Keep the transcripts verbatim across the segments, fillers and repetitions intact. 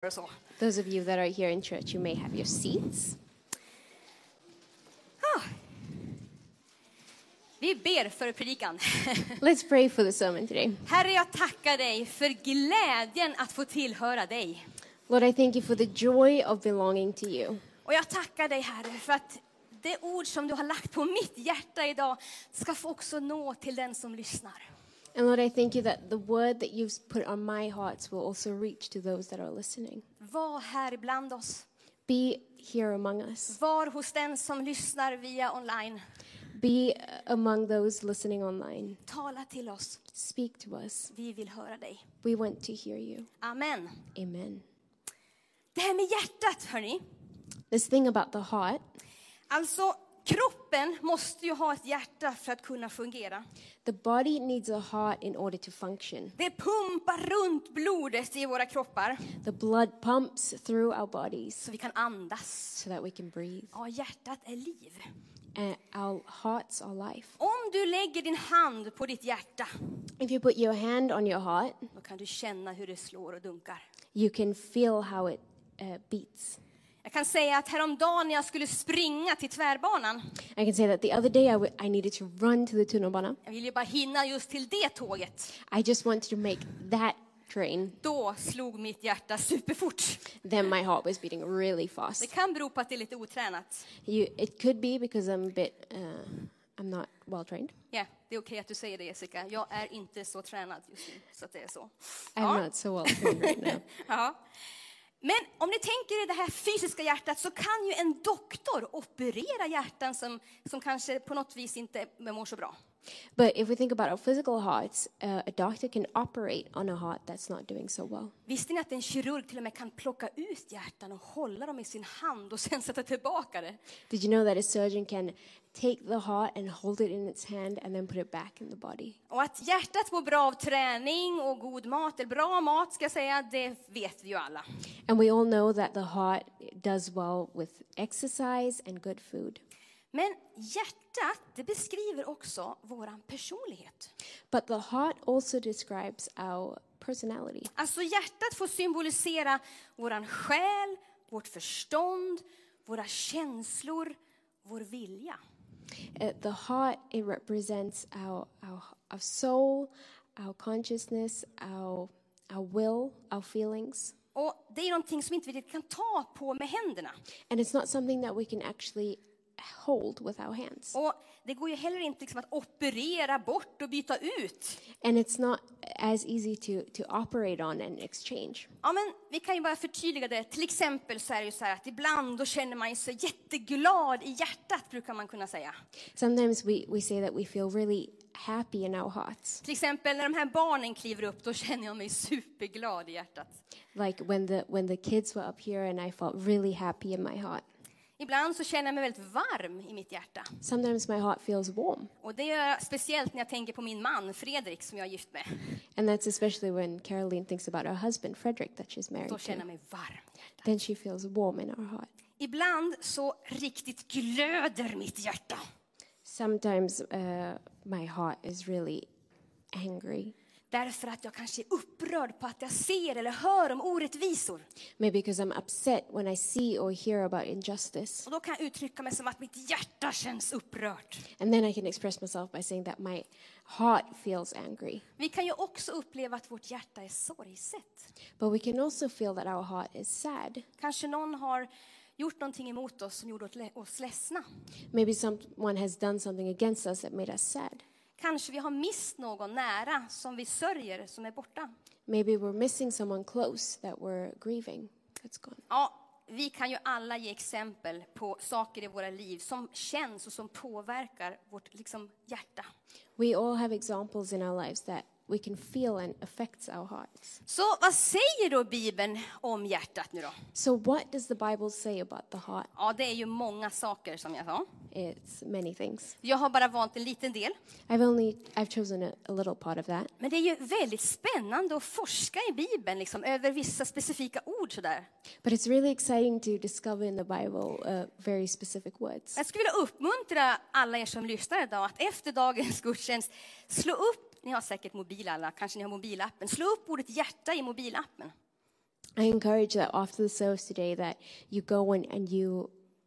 Så. Those of you that are here in church, you may have your seats. Ah. Vi ber för predikan. Let's pray for the sermon today. Herre, jag tackar dig för glädjen att få tillhöra dig. Lord, I thank you for the joy of belonging to you. Och jag tackar dig, Herre, för att det ord som du har lagt på mitt hjärta idag ska få också nå till den som lyssnar. And Lord, I thank you that the word that you've put on my hearts will also reach to those that are listening. Var här bland oss. Be here among us. Var hos den som lyssnar via online. Be among those listening online. Tala till oss. Speak to us. Vi vill höra dig. We want to hear you. Amen. Amen. Det här med hjärtat, hörni. This thing about the heart. Alltså, kroppen måste ju ha ett hjärta för att kunna fungera. The body needs a heart in order to function. Det pumpar runt blodet i våra kroppar. The blood pumps through our bodies Så vi kan andas. so that we can breathe. Ja, hjärtat är liv. And our hearts are life. Om du lägger din hand på ditt hjärta, If you put your hand on your heart, då kan du känna hur det slår och dunkar. you can feel how it uh, beats. Jag kan säga att häromdagen när jag skulle springa till tvärbanan, I can say that the other day I, w- I needed to run to the tunnelbana. jag ville ju bara hinna just till det tåget. I just wanted to make that train. Då slog mitt hjärta superfort. Then my heart was beating really Det fast. kan bero på att det är lite otränat. You, it could be because I'm a bit, uh, I'm not well trained. Ja, det är okej att du säger det, Jessica. Jag är inte så tränad just nu, så att det är så. I'm not so well trained right now. Ja. Men om ni tänker er det här fysiska hjärtat, så kan ju en doktor operera hjärtan som, som kanske på något vis inte mår så bra. But if we think about our physical hearts, uh, a doctor can operate on a heart that's not doing so well. Visste ni att en kirurg till och med kan plocka ut hjärtan och hålla dem i sin hand och sen sätta tillbaka det? Did you know that a surgeon can take the heart and hold it in its hand and then put it back in the body? Och att hjärtat mår bra av träning och god mat, eller bra mat ska jag säga, det vet vi ju alla. And we all know that the heart does well with exercise and good food. Men hjärtat, det beskriver också våran personlighet. But the heart also describes our personality. Alltså hjärtat får symbolisera våran själ, vårt förstånd, våra känslor, vår vilja. Uh, the heart, it represents our, our, our soul, our consciousness, our, our will, our feelings. Och det är någonting som inte vi kan ta på med händerna. And it's not something that we can actually hold with our hands. Och det går ju heller inte liksom att operera bort och byta ut. And it's not as easy to, to operate on and exchange. Ja, men vi kan ju bara förtydliga det. Till exempel så är det ju så här att ibland då känner man sig jätteglad i hjärtat, brukar man kunna säga. Sometimes we, we say that we feel really happy in our hearts. Till exempel när de här barnen kliver upp, då känner jag mig superglad i hjärtat. Like when the, when the kids were up here and I felt really happy in my heart. Ibland så känner jag mig väldigt varm i mitt hjärta. Sometimes my heart feels warm. Och det gör jag speciellt när jag tänker på min man, Fredrik, som jag är gift med. And that's especially when Caroline thinks about her husband, Frederick, that she's married Då känner jag to. mig varm i hjärtat. Then she feels warm in her heart. Ibland så riktigt glöder mitt hjärta. Sometimes uh, my heart is really angry. Därför att jag kanske är upprörd på att jag ser eller hör om orättvisor. Maybe because I'm upset when I see or hear about injustice. Och då kan jag uttrycka mig som att mitt hjärta känns upprört. And then I can express myself by saying that my heart feels angry. Vi kan ju också uppleva att vårt hjärta är sorgset. But we can also feel that our heart is sad. Kanske någon har gjort någonting emot oss som gjorde oss ledsna. Maybe someone has done something against us that made us sad. Kanske vi har mist någon nära som vi sörjer, som är borta. Maybe we're missing someone close that we're grieving. That's gone. Ja, vi kan ju alla ge exempel på saker i våra liv som känns och som påverkar vårt liksom, hjärta. We all have examples in our lives that we can feel and affects our hearts. Så vad säger då Bibeln om hjärtat nu då? So what does the Bible say about the heart? Ja, det är ju många saker som jag sa. It's many things. Jag har bara valt en liten del. I've only I've chosen a, a little part of that. Men det är ju väldigt spännande att forska i Bibeln liksom, över vissa specifika ord sådär. But it's really exciting to discover in the Bible uh, very specific words. Jag skulle vilja uppmuntra alla er som lyssnar idag att efter dagens gudstjänst slå upp, ni har säkert mobil alla, kanske ni har mobilappen, slå upp ordet hjärta i mobilappen. I encourage that after the service today that you go and, and you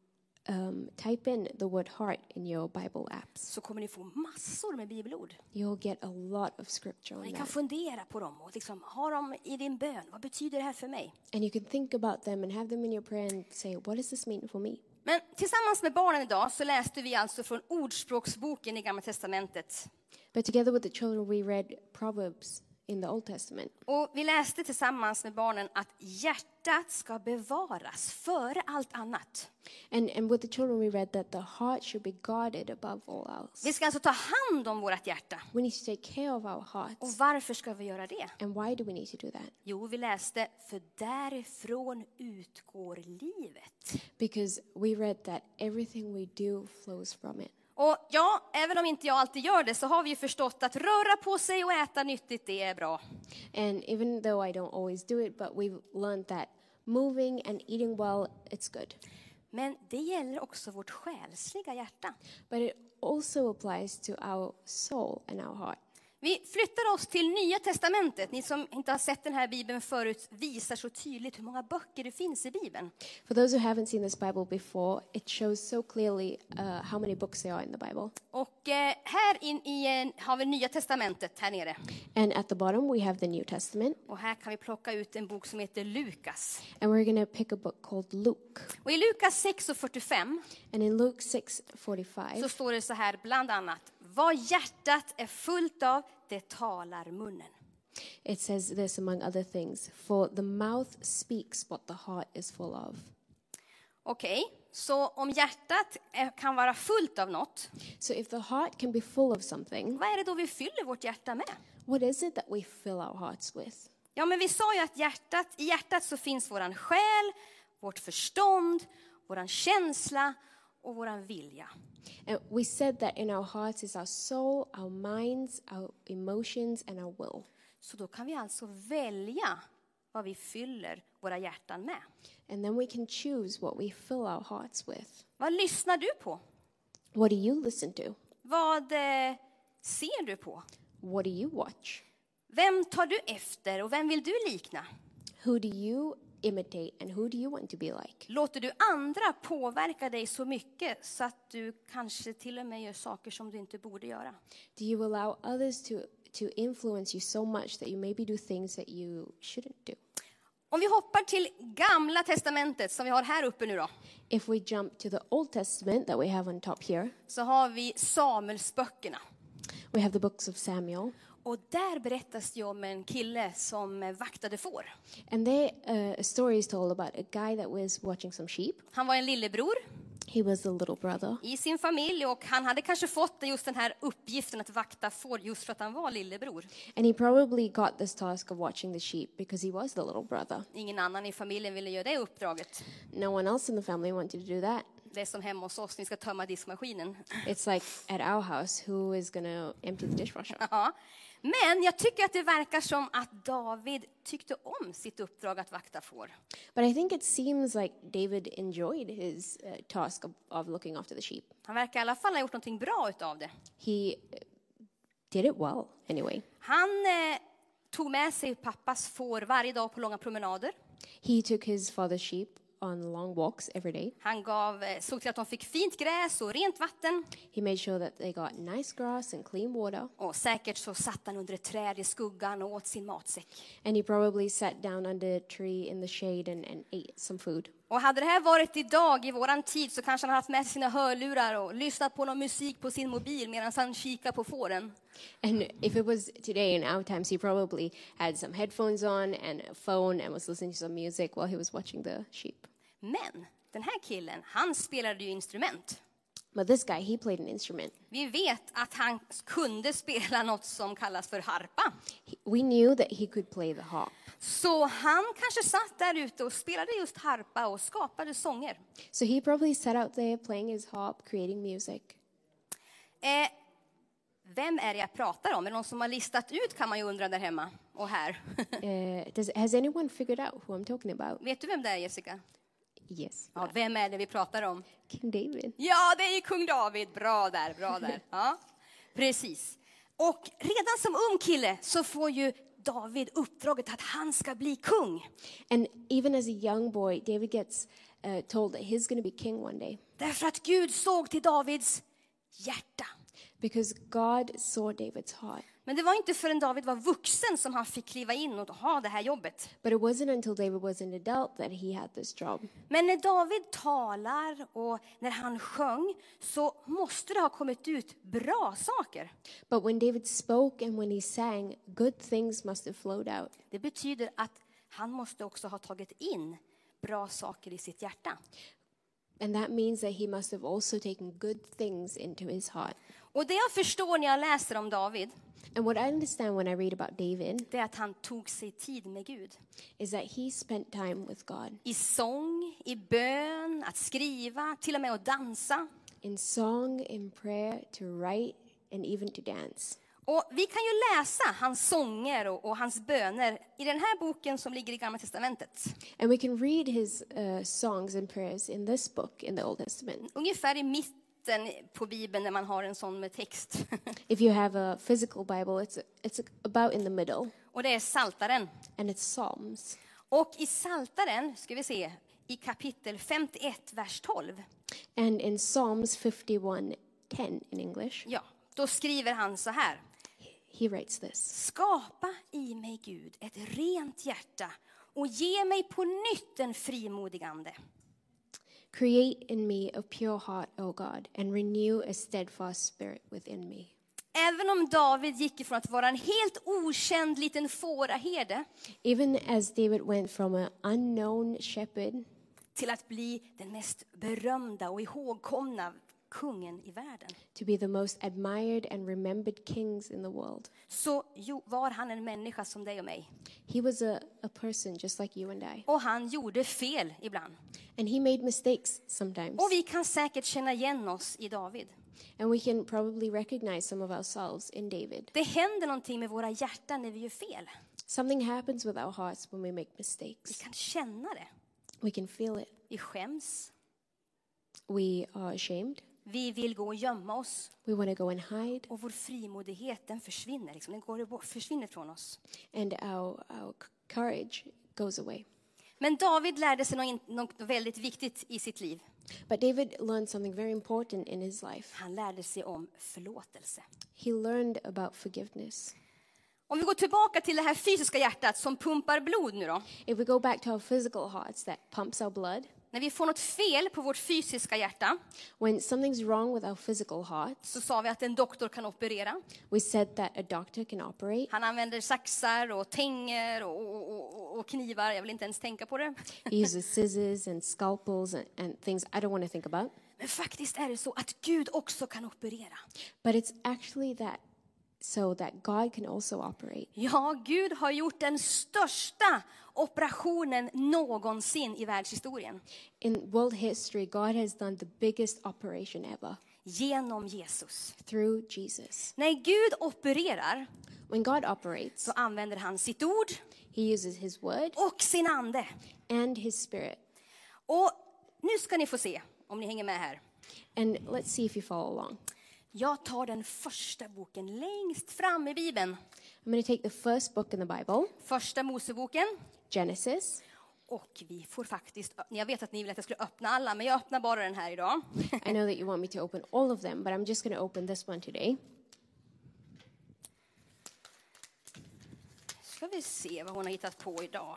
um, type in the word heart in your Bible apps. Så kommer ni få massor med bibelord. You'll get a lot of scripture Och on ni kan that. fundera på dem och liksom ha dem i din bön. Vad betyder det här för mig? And you can think about them and have them in your prayer and say, what does this mean for me? Men tillsammans med barnen idag så läste vi alltså från Ordspråksboken i Gamla testamentet. But together with the children we read Proverbs in the Old Testament. Och vi läste tillsammans med barnen att hjärtat ska bevaras före allt annat. And, and with the children we read that the heart should be guarded above all else. Vi ska alltså ta hand om vårt hjärta. We need to take care of our Och hearts. varför ska vi göra det? And why do we need to do that? Jo, vi läste, för därifrån utgår livet. Because we read that everything we do flows from it. Och ja, även om inte jag alltid gör det så har vi ju förstått att röra på sig och äta nyttigt, det är bra. And even though I don't always do it, but we've learned that moving and eating well, it's good. Men det gäller också vårt själsliga hjärta. But it also applies to our soul and our heart. Vi flyttar oss till Nya testamentet. Ni som inte har sett den här Bibeln förut visar så tydligt hur många böcker det finns i Bibeln. For those who haven't seen this Bible before, it shows so clearly uh, how many books there are in the Bible. Och eh, här in i en, har vi Nya testamentet här nere. And at the bottom we have the New Testament. Och här kan vi plocka ut en bok som heter Lukas. And we're going to pick a book called Luke. Och i Lukas sex och fyrtiofem And in Luke six forty-five, så står det så här bland annat. Vad hjärtat är fullt av, det talar munnen. it says this among other things, for the mouth speaks what the heart is full of. Okej, så om hjärtat är, kan vara fullt av något, So if the heart can be full of something, vad är det då vi fyller vårt hjärta med? what is it that we fill our hearts with? Ja, men vi sa ju att hjärtat, i hjärtat så finns våran själ, vårt förstånd, våran känsla och våran vilja. And we said that in our hearts is our soul, our minds, our emotions, and our will. Så då kan vi alltså välja vad vi fyller våra hjärtan med. And then we can choose what we fill our hearts with. Vad lyssnar du på? What do you listen to? Vad eh, ser du på? What do you watch? Vem tar du efter och vem vill du likna? Who do you imitate and who do you want to be like? Låter du andra påverka dig så mycket så att du kanske till och med gör saker som du inte borde göra? Do you allow others to, to influence you so much that you maybe do things that you shouldn't do? Om vi hoppar till Gamla testamentet som vi har här uppe nu då, If we jump to the Old Testament that we have on top here, så har vi Samuelsböckerna. we have the books of Samuel. Och där berättas det om en kille som eh, vaktade får. And there, uh, a story is told about a guy that was watching some sheep. Han var en lillebror He was the little brother. i sin familj och han hade kanske fått just den här uppgiften att vakta får just för att han var lillebror. And he probably got this task of watching the sheep because he was the little brother. Ingen annan i familjen ville göra det uppdraget. No one else in the family wanted to do that. Det är som hemma hos oss, ni ska tömma diskmaskinen. It's like at our house, who is going to empty the dishwasher? Ja. Men jag tycker att det verkar som att David tyckte om sitt uppdrag att vakta får. But I think it seems like David enjoyed his uh, task of, of looking after the sheep. Han verkar i alla fall ha gjort någonting bra utav det. He uh, did it well, anyway. Han eh, tog med sig pappas får varje dag på långa promenader. He took his father's sheep on long walks every day. Han gav, eh, såg till att de fick fint gräs och rent vatten. He made sure that they got nice grass and clean water. Och säkert så satt han under ett träd i skuggan och åt sin matsäck. And he probably sat down under a tree in the shade and, and ate some food. Och hade det här varit idag i våran tid så kanske han hade haft med sig sina hörlurar och lyssnat på någon musik på sin mobil medan han kikar på fåren. And if it was today in our times, he probably had some headphones on and a phone and was listening to some music while he was watching the sheep. Men den här killen, han spelade ju instrument. But this guy, he played an instrument. Vi vet att han kunde spela något som kallas för harpa. He, we knew that he could play the harp. Så han kanske satt där ute och spelade just harpa och skapade sånger. So he probably sat out there playing his harp, creating music. Eh, vem är det jag pratar om? Är det någon som har listat ut, kan man ju undra där hemma och här. Uh, does, has anyone figured out who I'm talking about? Vet du vem det är, Jessica? Yes. Ja, vem är det vi pratar om? King David. Ja, det är ju kung David. Bra där, bra där. Ja, precis. Och redan som ung kille så får ju David uppdraget att han ska bli kung. And even as a young boy, David gets uh, told that he's going to be king one day. Därför att Gud såg till Davids hjärta. Because God saw David's heart. Men det var inte förrän David var vuxen som han fick kliva in och ha det här jobbet. But it wasn't until David was an adult that he had this job. Men när David talar och när han sjöng så måste det ha kommit ut bra saker. But when David spoke and when he sang, good things must have flowed out. Det betyder att han måste också ha tagit in bra saker i sitt hjärta. And that means that he must have also taken good things into his heart. Och det jag förstår när jag läser om David, And what I understand when I read about David det är att han tog sig tid med Gud. is that he spent time with God. I sång, i bön, att skriva, till och med att dansa. In song, in prayer, to write, and even to dance. Och vi kan ju läsa hans sånger och, och hans böner i den här boken som ligger i Gamla testamentet. And we can read his uh, songs and prayers in this book in the Old Testament. Ungefär i mitten på Bibeln när man har en sån med text. If you have a physical Bible, it's it's about in the middle, Och det är Saltaren. and it's Psalms. Och i Saltaren, ska vi se, i kapitel femtioett, vers tolv. And in Psalms fifty-one ten in English, Ja, då skriver han så här. he writes this. Skapa i mig, Gud, ett rent hjärta och ge mig på nytt en frimodig ande. Create in me a pure heart, O God, and renew a steadfast spirit within me. Även om David gick ifrån att vara en helt okänd liten fåraherde Even as David went from an unknown shepherd till att bli den mest berömda och ihågkomna kungen i världen, to be the most admired and remembered kings in the world, så jo, var han en människa som dig och mig. he was a, a person just like you and I. Och han gjorde fel ibland. And he made mistakes sometimes. Och vi kan säkert känna igen oss i David. And we can probably recognize some of ourselves in David. Det händer någonting med våra hjärtan när vi gör fel. Something happens with our hearts when we make Vi mistakes. kan känna det. We can feel it. Vi skäms. We are ashamed. Vi vill gå och gömma oss. We want to go and hide. Och vår frimodighet, den försvinner. Liksom. Den går bort, försvinner från oss. And our, our courage goes away. Men David lärde sig något, något väldigt viktigt i sitt liv. But David learned something very important in his life. Han lärde sig om förlåtelse. He learned about forgiveness. Om vi går tillbaka till det här fysiska hjärtat som pumpar blod nu då. If we go back to our physical hearts that pumps our blood, När vi får något fel på vårt fysiska hjärta when something's wrong with our physical hearts, så sa vi att en doktor kan operera. we said that a doctor can operate. Han använder saxar och tänger och, och, och, och knivar. Jag vill inte ens tänka på det. He uses scissors and scalpels and, and things I don't want to think about. Men faktiskt är det så att Gud också kan operera. But it's actually that so that God can also operate. Ja, Gud har gjort den största operationen någonsin i världshistorien. In world history, God has done the biggest operation ever Genom Jesus. through Jesus. När Gud opererar When God operates, så använder han sitt ord he uses his word och sin ande. and his spirit. Och nu ska ni få se om ni hänger med här. And let's see if you follow along. Jag tar den första boken längst fram i Bibeln. I'm going to take the first book in the Bible, Första Moseboken. Genesis. Och vi får faktiskt, jag vet att ni vill att jag skulle öppna alla, men jag öppnar bara den här idag. I know that you want me to open all of them, but I'm just going to open this one today. Ska vi se vad hon har hittat på idag.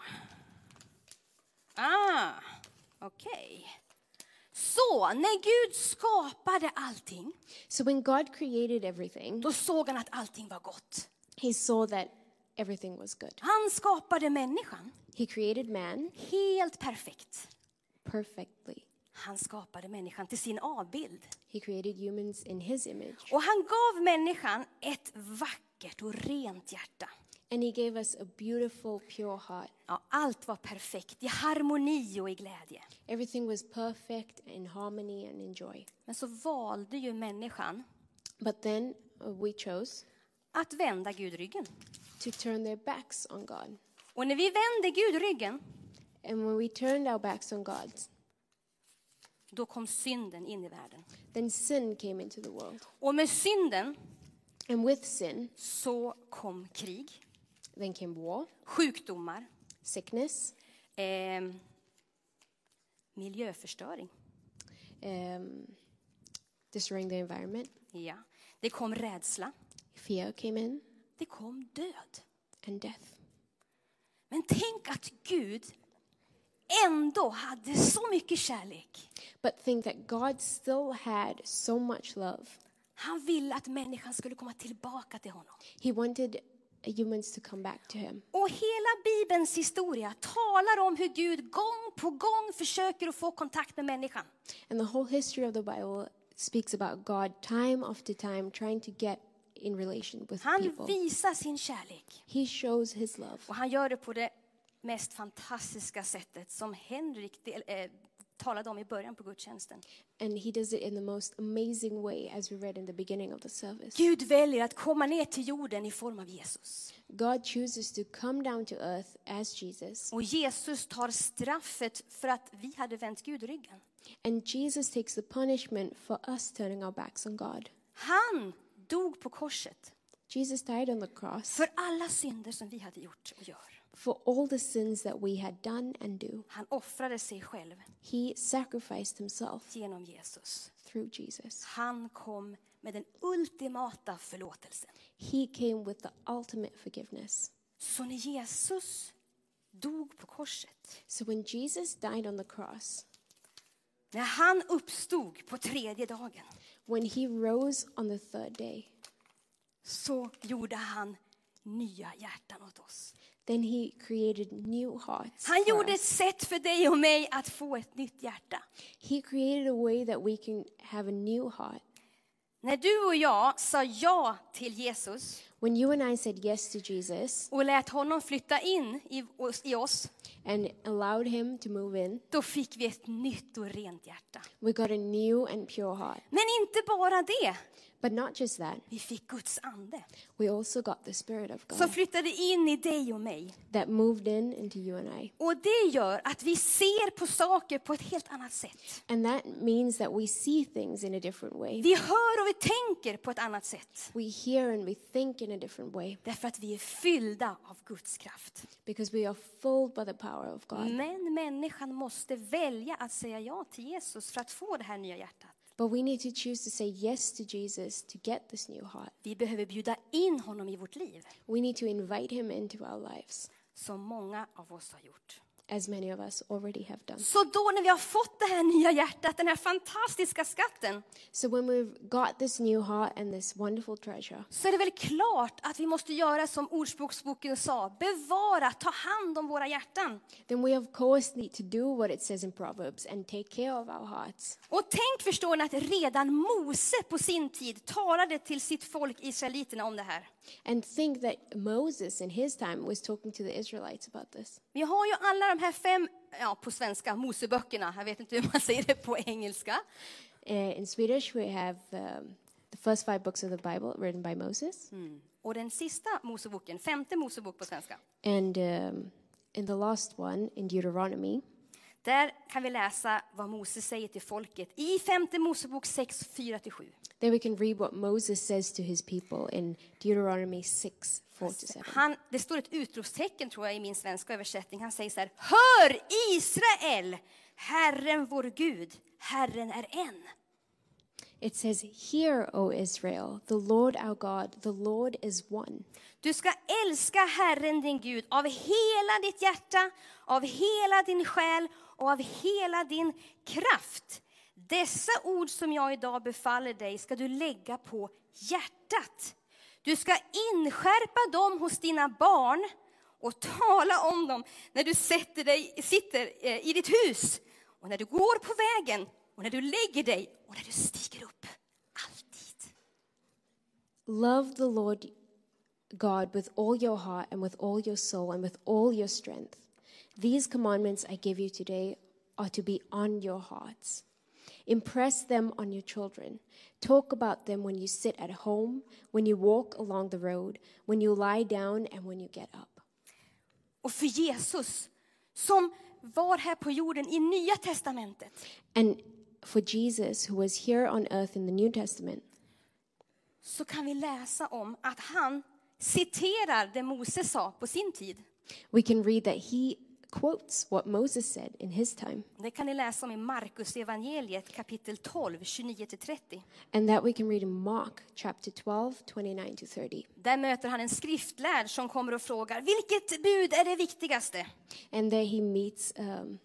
Ah, okej. Okay. Så, när Gud skapade allting, So when God created everything, då såg han att allting var gott. he saw that everything was good. Han skapade människan He created man helt perfekt. perfectly. Han skapade människan till sin avbild. He created humans in his image. Och han gav människan ett vackert och rent hjärta. And he gave us a beautiful, pure heart. Ja, allt var perfekt, i harmoni och i glädje. Everything was perfect, in harmony and in joy. Men så valde ju människan But then uh, we chose att vända Gud ryggen. to turn their backs on God. Och när vi vände Gud ryggen, And when we turned our backs on God, då kom synden in i världen. then sin came into the world. Och med synden And with sin, så kom krig. Then came war, sjukdomar, sickness, eh, miljöförstöring. um, destroying the environment. Ja. Det kom rädsla. Fear came in, Det kom död. and death. Men tänk att Gud ändå hade så mycket kärlek. But think that God still had so much love. Han ville att människan skulle komma tillbaka till honom. He wanted humans to come back to him. Och hela Bibelns historia talar om hur Gud gång på gång försöker att få kontakt med människan. And the whole history of the Bible speaks about God time after time trying to get in relation with Han people. visar sin kärlek. He shows his love. Och han gör det på det mest fantastiska sättet som Henrik del, eh, talade om i början på gudstjänsten. And he does it in the most amazing way, as we read in the beginning of the service. Gud väljer att komma ner till jorden i form av Jesus. God chooses to come down to earth as Jesus. Och Jesus tar straffet för att vi hade vänt Gud ryggen. And Jesus takes the punishment for us turning our backs on God. Han dog på korset Jesus died on the cross för alla synder som vi hade gjort och gör. for all the sins that we had done and do. Han offrade sig själv He sacrificed himself genom Jesus. through Jesus. Han kom med den ultimata förlåtelsen. He came with the ultimate forgiveness. Så när Jesus dog på korset, So when Jesus died on the cross, när han uppstod på tredje dagen, when he rose on the third day, så gjorde han nya hjärtan åt oss. then he created new hearts. Han for gjorde ett us. sätt för dig och mig att få ett nytt hjärta. He created a way that we can have a new heart. När du och jag sa ja till Jesus When you and I said yes to Jesus och lät honom flytta in i oss, i oss, and allowed him to move in, då fick vi ett nytt och rent hjärta. we got a new and pure heart. Men inte bara det. But not just that, Vi fick Guds ande we also got the Spirit of som God flyttade in i dig och mig. that moved in into you and I. Och det gör att vi ser på saker på ett helt annat sätt. And that means that we see things in a different way. Vi hör och vi tänker på ett annat sätt. We hear and we think in a different way Därför att vi är fyllda av Guds kraft. because we are filled by the power of God. Men människan måste välja att säga ja till Jesus för att få det här nya hjärtat. But we need to choose to say yes to Jesus to get this new heart. Vi behöver bjuda in honom i vårt liv, We need to invite him into our lives, som många av oss har gjort. as many of us already have done. Så då när vi har fått det här nya hjärtat, den här fantastiska skatten, So when we've got this new heart and this wonderful treasure, så är det väl klart att vi måste göra som Ordspråksboken sa, bevara, ta hand om våra hjärtan. then we of course need to do what it says in Proverbs and take care of our hearts. Och tänk, förstår ni, att redan Mose på sin tid talade till sitt folk, israeliterna, om det här. And think that Moses in his time was talking to the Israelites about this. Vi har ju alla de här fem, ja på svenska, Moseböckerna. Jag vet inte hur man säger det på engelska. Uh, in Swedish, we have um, the first five books of the Bible written by Moses. Mm. Och den sista Moseboken, femte Mosebok på svenska. And um, in the last one, in Deuteronomy, Där kan vi läsa vad Moses säger till folket i femte Mosebok sex, fyra till sju. there we can read what Moses says to his people in Deuteronomy six, four to seven. Han, det står ett utropstecken, tror jag, i min svenska översättning. Han säger så här: hör Israel, Herren vår Gud, Herren är en. It says, "Hear, O Israel, the Lord our God, the Lord is one. Du ska älska Herren din Gud av hela ditt hjärta, av hela din själ och av hela din kraft. Dessa ord som jag idag befaller dig ska du lägga på hjärtat. Du ska inskärpa dem hos dina barn och tala om dem när du sätter dig, sitter i ditt hus och när du går på vägen och när du lägger dig och när du stiger upp. Alltid." Love the Lord God with all your heart and with all your soul and with all your strength. These commandments I give you today are to be on your hearts. Impress them on your children. Talk about them when you sit at home, when you walk along the road, when you lie down and when you get up. Och för Jesus, som var här på jorden i Nya testamentet, And for Jesus, who was here on earth in the New Testament, så kan vi läsa om att han citerar det Moses sa på sin tid. We can read that he quotes what Moses said in his time. Det kan ni läsa om i Markus evangeliet kapitel tolv, tjugonio till trettio. And that we can read in Mark chapter twelve, twenty-nine to thirty. Där möter han en skriftlärd som kommer och frågar, vilket bud är det viktigaste? And there he meets um,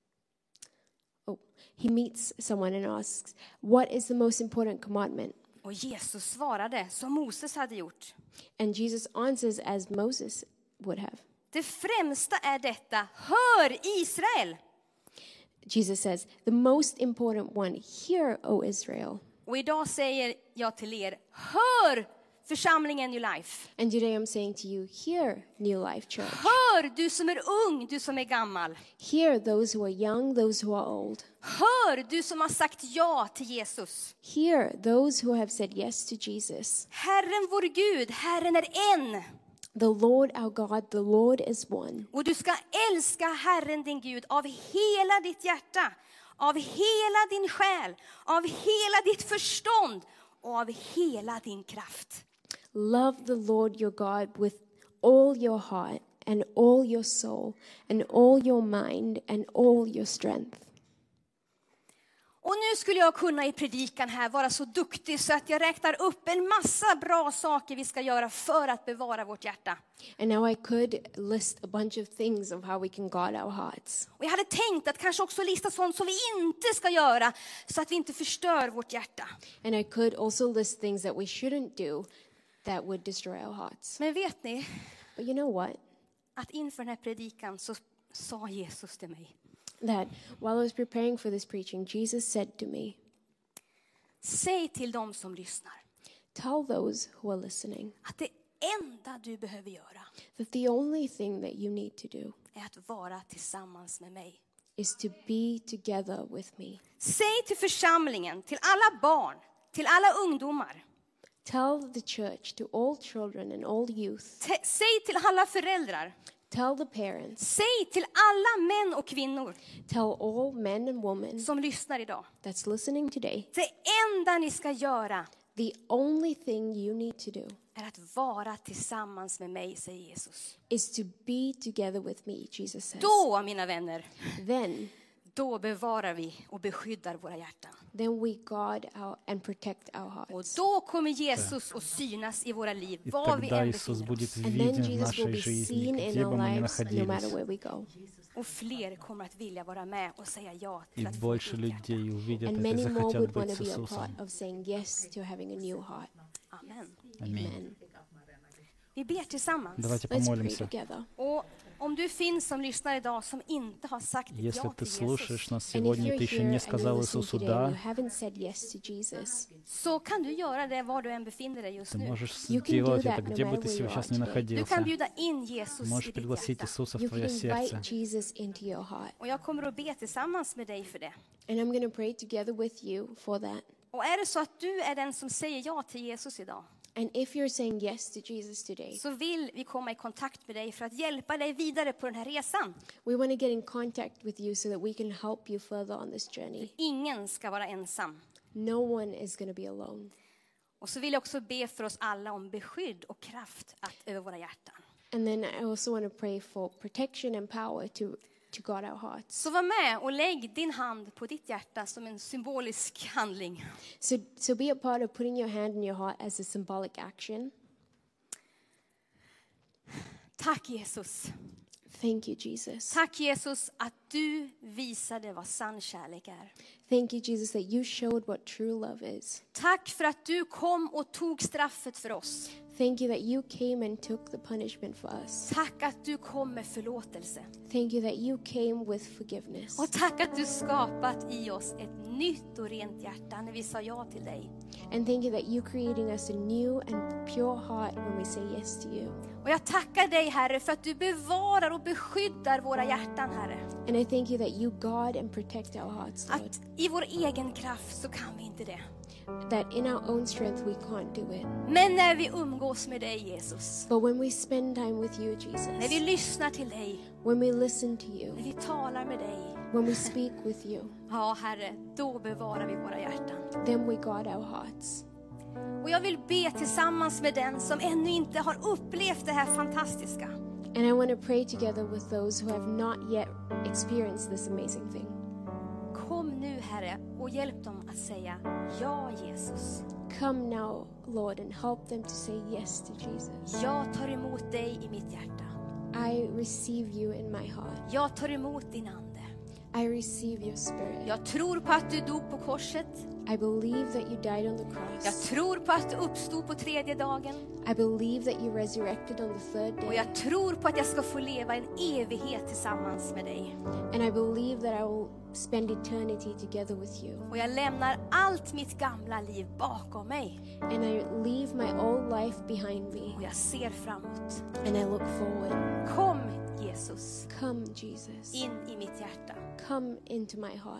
oh, he meets someone and asks, what is the most important commandment? Och Jesus svarade som Moses hade gjort. And Jesus answers as Moses would have. Det främsta är detta, hör Israel! Jesus says, the most important one, hear, O Israel. Och idag säger jag till er, hör församlingen New Life. And today I'm saying to you, hear, New Life Church. Hör du som är ung, du som är gammal. Hear those who are young, those who are old. Hör du som har sagt ja till Jesus. Hear those who have said yes to Jesus. Herren vår Gud, Herren är en. The Lord our God, the Lord is one. Och du ska älska Herren din Gud av hela ditt hjärta, av hela din själ, av hela ditt förstånd och av hela din kraft. Love the Lord your God with all your heart and all your soul and all your mind and all your strength. Och nu skulle jag kunna i predikan här vara så duktig så att jag räknar upp en massa bra saker vi ska göra för att bevara vårt hjärta. And now I could list a bunch of things of how we can guard our hearts. Och jag hade tänkt att kanske också lista sånt som vi inte ska göra så att vi inte förstör vårt hjärta. And I could also list things that we shouldn't do that would destroy our hearts. Men vet ni But you know what? att inför den här predikan så sa Jesus till mig, That while I was preparing for this preaching, Jesus said to me, säg till dem som lyssnar tell those who are listening att det enda du behöver göra that the only thing that you need to do är att vara tillsammans med mig. is to be together with me. Säg till församlingen, till alla barn, till alla ungdomar. Tell the church, to all children and all youth. T- säg till alla föräldrar. Tell the parents. Säg till alla män och kvinnor Tell all men and women som lyssnar idag. that's listening today. Det enda ni ska göra The only thing you need to do är att vara tillsammans med mig, säger Jesus. is to be together with me, Jesus says. Då, mina vänner, Then, då bevarar vi och beskyddar våra hjärtan. then we guard our and protect our Och hearts. då kommer Jesus att synas i våra liv, И var vi тогда än Иисус befinner будет oss. And then виден в Jesus will нашей be жизни, seen in где our бы мы ни lives no matter находились. where we go. Och fler kommer att vilja vara med och säga ja И till att få ett больше nytt hjärta. людей увидят And это и many more захотят would want быть to с be a Иисусом. part of saying yes to having a new heart. Amen. Аминь. Amen. Vi ber tillsammans. Давайте Let's pray помолимся. together. Och om du finns som lyssnar idag som inte har sagt Если ja ты till слушаешь Jesus, нас And if сегодня, you're ты еще here не and you're сказал listening Иисусу today and you «да», haven't said yes to Jesus, så kan du göra det var du än befinner dig just ты nu. можешь You can do сделать that это, no где бы matter ты where you сейчас are ни today. Du находился. kan bjuda in Jesus Можешь i ditt пригласить hjärta. Иисуса в you can твое сердце. invite Jesus into your heart. Och jag kommer att be tillsammans med dig för det. And I'm going to pray together with you for that. Och är det så att du är den som säger ja till Jesus idag, And if you're saying yes to Jesus today, så vill vi komma i kontakt med dig för att hjälpa dig vidare på den här resan. we want to get in contact with you so that we can help you further on this journey. Ingen ska vara ensam. No one is going to be alone. Och så vill jag också be för oss alla om beskydd och kraft att, över våra hjärtan. And then I also want to pray for protection and power to, to guard our hearts. Så var med och lägg din hand på ditt hjärta som en symbolisk handling. So, so be a part of putting your hand in your heart as a symbolic action. Tack Jesus. Thank you, Jesus. Tack Jesus att du visade vad sann kärlek är. Thank you, Jesus, that you showed what true love is. Tack för att du kom och tog straffet för oss. Thank you that you came and took the punishment for us. Tack att du kom med förlåtelse. Thank you that you came with forgiveness. Och tack att du skapat i oss ett nytt och rent hjärta när vi sa ja till dig. And thank you that you're creating us a new and pure heart when we say yes to you. Och jag tackar dig Herre för att du bevarar och beskyddar våra hjärtan Herre. And I thank you that you guard and protect our hearts, Lord. Att i vår egen kraft så kan vi inte det. That in our own strength we can't do it. Men när vi umgås med dig Jesus, But when we spend time with you, när vi Jesus, lyssnar till dig, when we listen to you, när vi talar med dig, when we speak with you, ja Herre, då bevarar vi våra hjärtan. then we guard our hearts. Och jag vill be tillsammans med den som ännu inte har upplevt det här fantastiska. And I want to pray together with those who have not yet experienced this amazing thing. Kom nu, Herre, och hjälp dem att säga ja, Jesus. Come now, Lord, and help them to say yes to Jesus. Jag tar emot dig i mitt hjärta. I receive you in my heart. Jag tar emot din ande. I receive your spirit. Jag tror på att du dog på korset. I believe that you died on the Jag cross. tror på att du uppstod på tredje dagen. I believe that you resurrected on the third Och day. jag tror på att jag ska få leva en evighet tillsammans med dig. And I believe that I will spend eternity together with you. Och jag lämnar allt mitt gamla liv bakom mig. And I leave my old life behind me. Och jag ser framåt. And I look forward. Kom, Jesus, Come, Jesus. in i mitt hjärta. Come into my heart.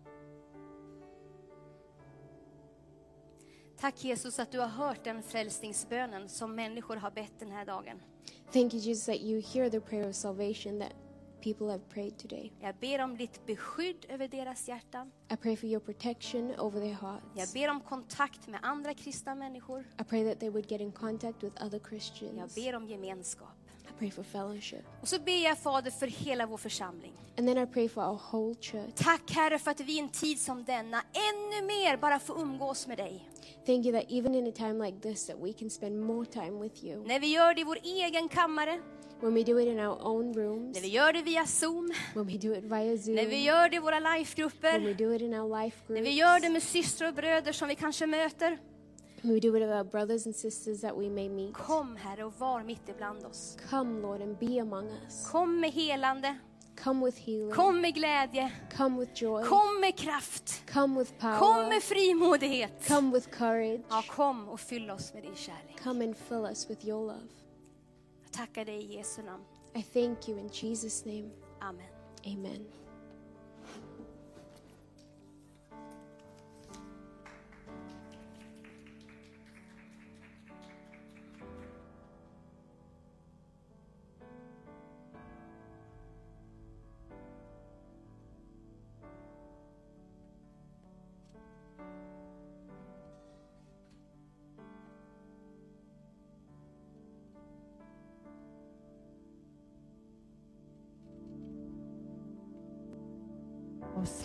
Tack Jesus att du har hört den frälsningsbönen som människor har bett den här dagen. Thank you, Jesus, that you hear the prayer of salvation that people have prayed today. Jag ber om ditt beskydd över deras hjärtan. I pray for your protection over their Jag hearts. ber om kontakt med andra kristna människor. I pray that they would get in contact with other Jag Christians. ber om gemenskap. I pray for fellowship. Och så ber jag, Fader, för hela vår församling. And then I pray for our whole church. Tack, Herre, för att vi i en tid som denna ännu mer bara får umgås med dig. Thank you that even in a time like this that we can spend more time with you. När vi gör det i vår egen kammare, When we do it in our own rooms, när vi gör det via Zoom, when we do it via Zoom, när vi gör det i våra when we livegrupper, do it in our life när vi groups, gör det med systrar och bröder som vi kanske möter. when we do it with our brothers and sisters that we may meet. Kom, Herre, och var mitt ibland oss. Come, Lord, and be among us. Kom med helande, Come with healing. kom med glädje, Come with joy. kom med kraft, Come with kom power. med frimodighet. Come with courage. Ja, kom och fyll oss med din kärlek. Come and fill us with your love. Jag tackar dig i Jesu namn. I thank you in Jesus' name. Amen. Amen.